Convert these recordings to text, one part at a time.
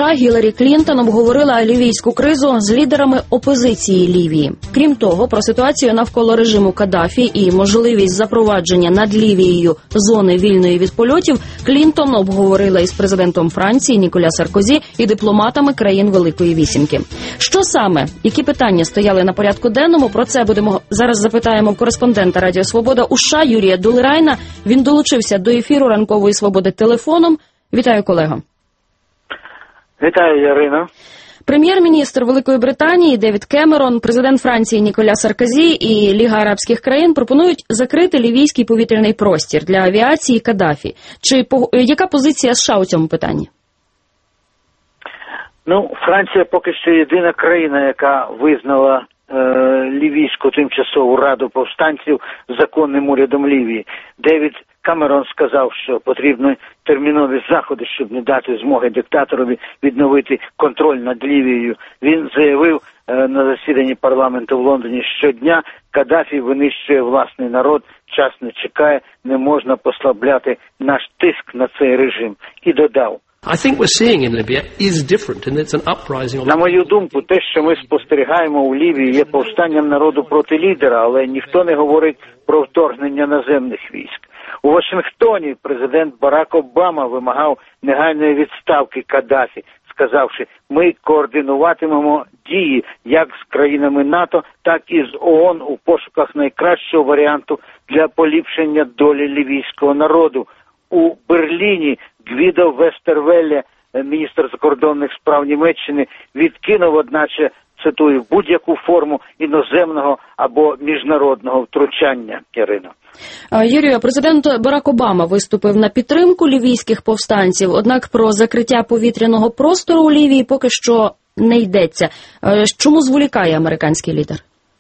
США Гіларі Клінтон обговорила лівійську кризу з лідерами опозиції Лівії. Крім того, про ситуацію навколо режиму Каддафі і можливість запровадження над Лівією зони вільної від польотів Клінтон обговорила із президентом Франції Ніколя Саркозі і дипломатами країн Великої Вісімки. Що саме, які питання стояли на порядку денному, про це зараз запитаємо в кореспондента Радіо Свобода у США Юрія Дулерайна. Він долучився до ефіру Ранкової Свободи телефоном. Вітаю, колего. Вітаю, Ярина. Прем'єр-міністр Великої Британії Девід Кемерон, президент Франції Ніколя Саркозі і Ліга арабських країн пропонують закрити лівійський повітряний простір для авіації Каддафі. Яка позиція США у цьому питанні? Франція поки що єдина країна, яка визнала Лівійську тимчасову раду повстанців законним урядом Лівії. Девід Кемерон сказав, що потрібні термінові заходи, щоб не дати змоги диктаторові відновити контроль над Лівією. Він заявив на засіданні парламенту в Лондоні: щодня Каддафі винищує власний народ, час не чекає, не можна послабляти наш тиск на цей режим. І додав: на мою думку, те, що ми спостерігаємо у Лівії, є повстанням народу проти лідера, але ніхто не говорить про вторгнення наземних військ. У Вашингтоні президент Барак Обама вимагав негайної відставки Каддафі, сказавши: ми координуватимемо дії як з країнами НАТО, так і з ООН у пошуках найкращого варіанту для поліпшення долі лівійського народу. У Берліні Гвідо Вестервелле, міністр закордонних справ Німеччини, відкинув, одначе, цитую, будь-яку форму іноземного або міжнародного втручання. Ярино. Юрію, президент Барак Обама виступив на підтримку лівійських повстанців, однак про закриття повітряного простору у Лівії поки що не йдеться. Чому зволікає американський лідер?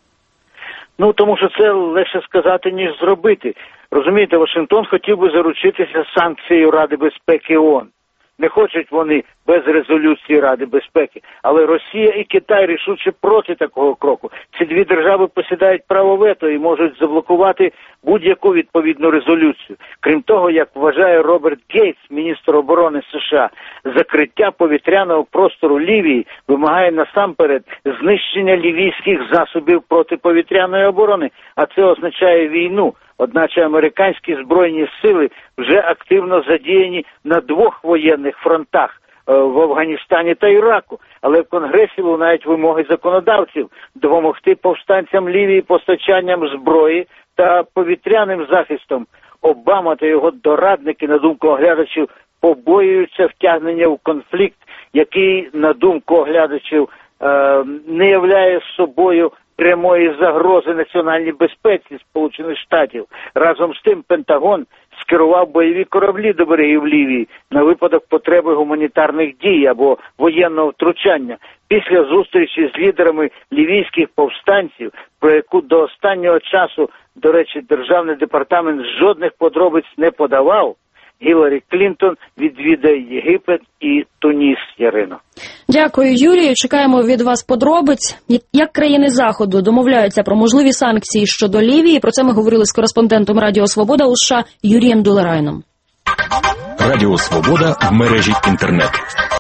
Тому що це легше сказати, ніж зробити. Розумієте, Вашингтон хотів би заручитися санкцією Ради безпеки ООН. Не хочуть вони без резолюції Ради безпеки. Але Росія і Китай рішуче проти такого кроку. Ці дві держави посідають право вето і можуть заблокувати будь-яку відповідну резолюцію. Крім того, як вважає Роберт Гейтс, міністр оборони США, закриття повітряного простору Лівії вимагає насамперед знищення лівійських засобів протиповітряної оборони, а це означає війну. Одначе американські збройні сили вже активно задіяні на двох воєнних фронтах – в Афганістані та Іраку. Але в Конгресі лунають вимоги законодавців допомогти повстанцям Лівії постачанням зброї та повітряним захистом. Обама та його дорадники, на думку оглядачів, побоюються втягнення в конфлікт, який, на думку оглядачів, не являє собою прямої загрози національній безпеці Сполучених Штатів. Разом з тим Пентагон скерував бойові кораблі до берегів Лівії на випадок потреби гуманітарних дій або воєнного втручання. Після зустрічі з лідерами лівійських повстанців, про яку до останнього часу, до речі, Державний департамент жодних подробиць не подавав, Гіларі Клінтон відвідає Єгипет і Туніс, Ярино. Дякую, Юрію. Чекаємо від вас подробиць. Як країни Заходу домовляються про можливі санкції щодо Лівії? Про це ми говорили з кореспондентом Радіо Свобода у США Юрієм Дулерайном. Радіо Свобода в мережі інтернет.